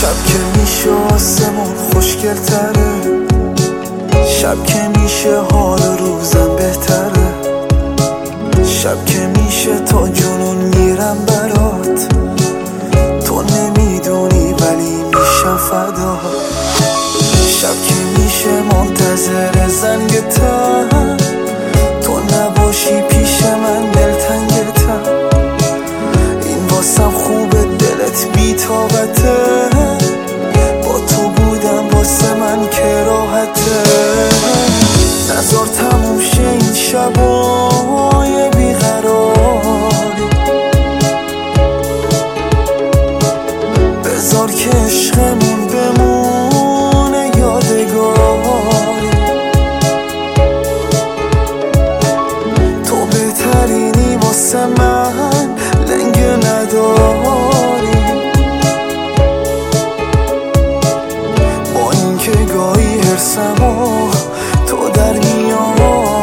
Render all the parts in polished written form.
شب که میشه آسمون خوشگل‌تره، شب که میشه حال روزم بهتره، شب که میشه تا جنون میرم برات، تو نمیدونی ولی میشم فدا. شب که میشه منتظر زنگ تن، تو نباشی پیش من دلتنگتم، این واسم خوبه دلت بی‌طاقته، با تو بودم واسه من که راحته. نذار تموم شه این شبای بیقراری، بذار که عشقمون بمونه یادگاری، تو بهترینی واسه من لنگه نداری، با اینکه گاهی هرسمو تو در میاری.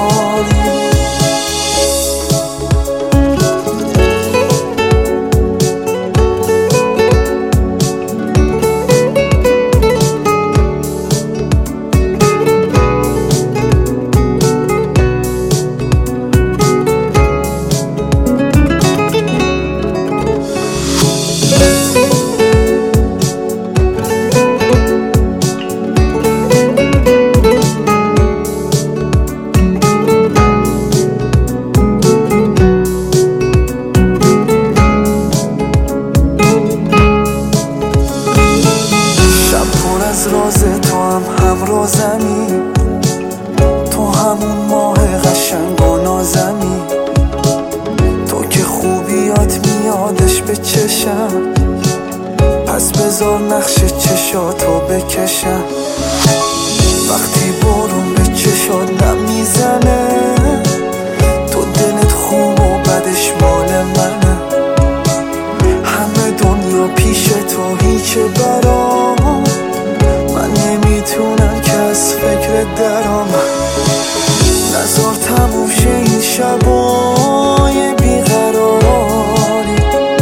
از راز تو هم رازمی، تو همون ماه قشنگ و نازمی، تو که خوبیات میادش به چشم، پس بذار نقش چشاتو بکشم. وقتی بارون به چشات نم میزنه، تو دلت خوب و بدش مال منه، همه دنیا پیش تو هیچه برام، من نمیتونم که از فکر درام. نذار تموم شه این شبای بیقراری،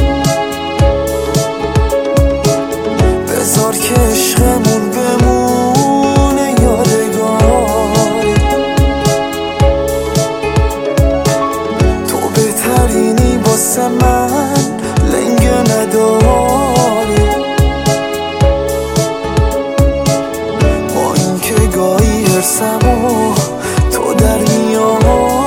بذار که عشقمون بمونه یادگاری، تو بهترینی واسه من لنگه نداری، گاهی هرسمو تو در میاری.